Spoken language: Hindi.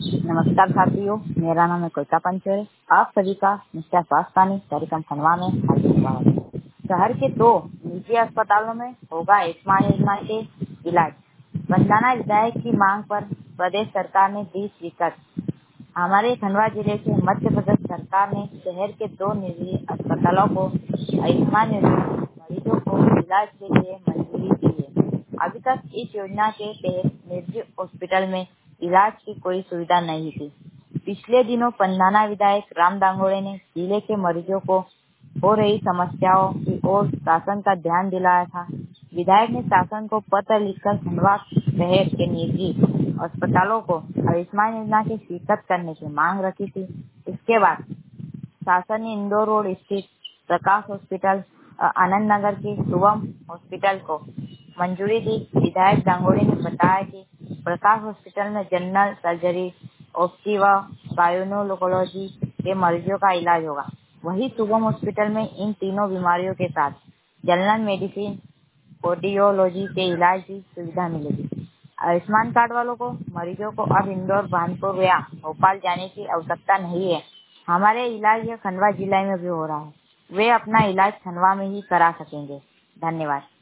नमस्कार साथियों, मेरा नाम है कविता पंचोरे। आप सभी का मिस्टर स्वास्थ्य कार्यक्रम खंडवा में हार्दिक स्वागत है। शहर के 2 निजी अस्पतालों में होगा आयुष्मान योजना के इलाज। वंदना विधायक की मांग पर प्रदेश सरकार ने दी स्वीकृति। हमारे खंडवा जिले के मध्य प्रदेश सरकार ने शहर के 2 निजी अस्पतालों को आयुष्मान योजना मरीजों को इलाज के लिए मंजूरी दी है। अभी तक इस योजना के तहत निजी हॉस्पिटल में इलाज की कोई सुविधा नहीं थी। पिछले दिनों पंधाना विधायक राम दांगोड़े ने जिले के मरीजों को हो रही समस्याओं की ओर शासन का ध्यान दिलाया था। विधायक ने शासन को पत्र लिखकर खंडवा शहर के निजी अस्पतालों को आयुष्मान योजना की स्वीकृत करने की मांग रखी थी। इसके बाद शासन ने इंदौर रोड स्थित प्रकाश हॉस्पिटल, आनंद नगर के शुभम हॉस्पिटल को मंजूरी दी। विधायक दांगोड़े ने बताया कि प्रकाश हॉस्पिटल में जनरल सर्जरी, ऑब्स्टी व गायनोकोलॉजी के मरीजों का इलाज होगा। वहीं शुभम हॉस्पिटल में इन तीनों बीमारियों के साथ जनरल मेडिसिन, कार्डियोलॉजी के इलाज की सुविधा मिलेगी। आयुष्मान कार्ड वालों को मरीजों को अब इंदौर, कानपुर या भोपाल जाने की आवश्यकता नहीं है। हमारे इलाज यह खंडवा जिले में भी हो रहा है। वे अपना इलाज खंडवा में ही करा सकेंगे। धन्यवाद।